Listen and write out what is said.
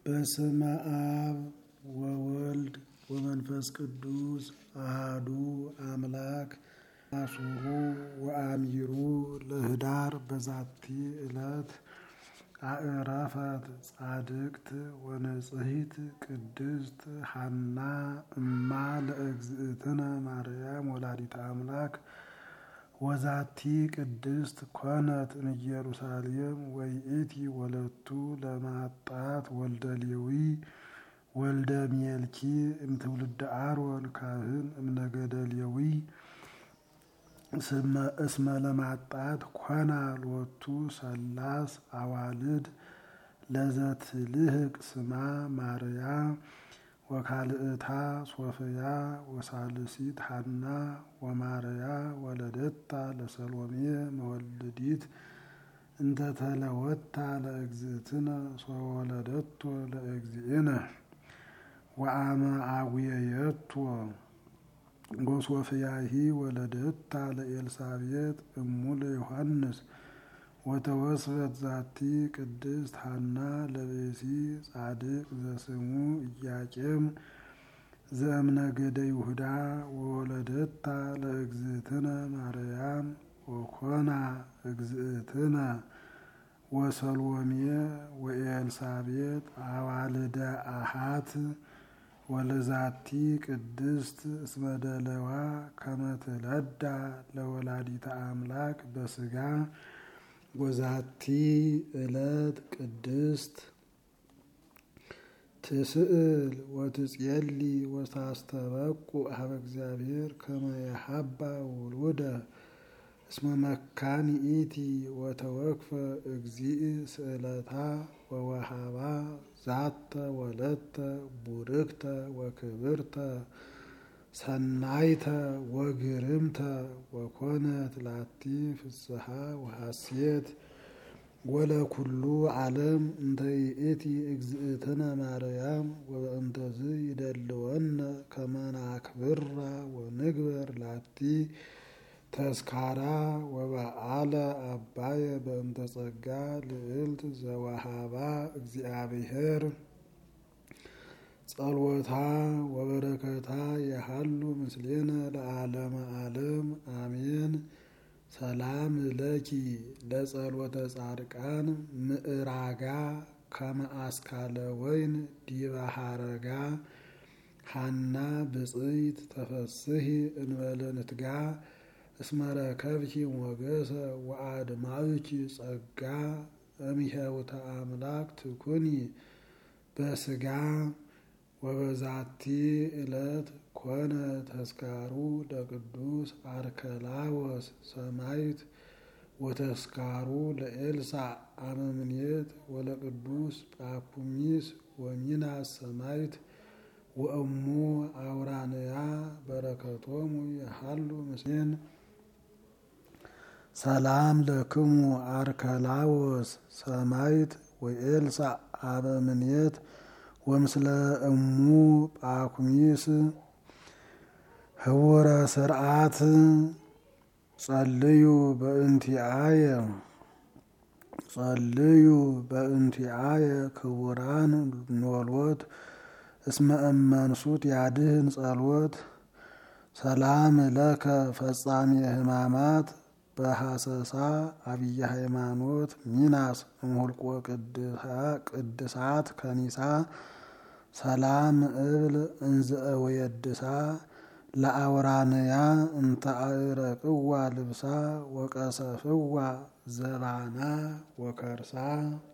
በስመ አብ ወወልድ ወመንፈስ ቅዱስ አሐዱ አምላክ አሱሩ ወአሚሩ ለኅዳር በዛቲ ዕለት አዕረፈት ጻድቅት ወንጽሕት ቅድስት ሐና እማ ለእግዝእትነ ማርያም ወላዲተ አምላክ ወዛቲ ቅድስት ኮነት እምኢየሩሳሌም ወይእቲ ወለቱ ለማጣት ወልደ ሌዊ ወልደ ሜልኪ እምትውልደ አሮን ካህን እምነገደ ሌዊ እስመ ለማጣት ኮና ሎቱ ሰላስ አዋልድ ለዘትልህቅ ስማ ማርያ ወካልእታ ሶፍያ ወሳልሲት ሐና ወማርያ ወለደታ ለሰሎሜ መወልዲት እንተተለወታ ለእግዝእትነ ወወለደቶ ለእግዚእነ ወአመ አጉየየቶ ጎሶፍያሂ ወለደታ ለኤልሳቤጥ እሙ ለዮሐንስ ወተወስበት ዛቲ ቅድስት ሐና ለብእሲ ጻድቅ ዘስሙ ኢያቄም ዘእምነገደ ይሁዳ ወወለደታ ለእግዝእትነ ማርያም ወኮና እግዝእትነ ወሰሎሜ ወኤልሳቤጥ አዋልደ አሃት ወለዛቲ ቅድስት እስመ ደለዋ ከመ ትለዳ ለወላዲተ አምላክ በስጋ ወዛቲ ዕለት ቅድስት ትስእል ወትጼሊ ወታስተበቁ ሀበ እግዚአብሔር ከመ የሀባ ውሉደ እስመ መካን ይእቲ ወተወክፈ እግዚእ ስእለታ ወወሃባ ዛተ ወለተ ቡርክተ ወክብርተ ሰናይተ ወግርምተ ወኮነት ላቲ ፍስሐ ወሐሴት ወለኩሉ ዓለም እንተ ይእቲ እግዝእትነ ማርያም ወበእንተዝ ይደልወነ ከመ ናክብራ ወንግበር ላቲ ተስካራ ወበዓለ አባየ በእንተ ጸጋ ልዕልት ዘወሃባ እግዚአብሔር ጸልወታ ወበረከታ የሃሉ ምስሌነ ለዓለመ ዓለም አሜን። ሰላም ለኪ ለጸሎተ ጻድቃን ምዕራጋ ከመ አስካለ ወይን ዲበ ሐረጋ ሐና ብፅዕት ተፈስሒ እንበለ ንትጋ እስመ ረከብኪ ሞገሰ ወአድማዕኪ ጸጋ እምኄውተ አምላክ ትኩኒ በስጋ ወበዛቲ ዕለት ኮነ ተስካሩ ለቅዱስ አርከላዎስ ሰማዕት ወተስካሩ ለኤልሳዕ አመምኔት ወለቅዱስ ጳኩሚስ ወሚናስ ሰማዕት ወእሙ አውራንያ በረከቶሙ የሃሉ ምስሌን። ሰላም ለክሙ አርከላዎስ ሰማዕት ወኤልሳዕ አበምኔት ወምስለ እሙ ጳኩሚስ ህውረ ስርዓት ጸልዩ በእንቲአየ ክቡራን ኖሎት እስመ እመንሱት ያድህን ጸሎት። ሰላም ለከ ፈጻሜ ሕማማት በሐሰሳ አብየ ሃይማኖት ሚናስ እምሁልቆ ቅድሳት ከኒሳ ሰላም እብል እንዘ ወየድሳ ለአውራንያ እንተ አዕረቅዋ ልብሳ ወቀሰፍዋ ዘባና ወከርሳ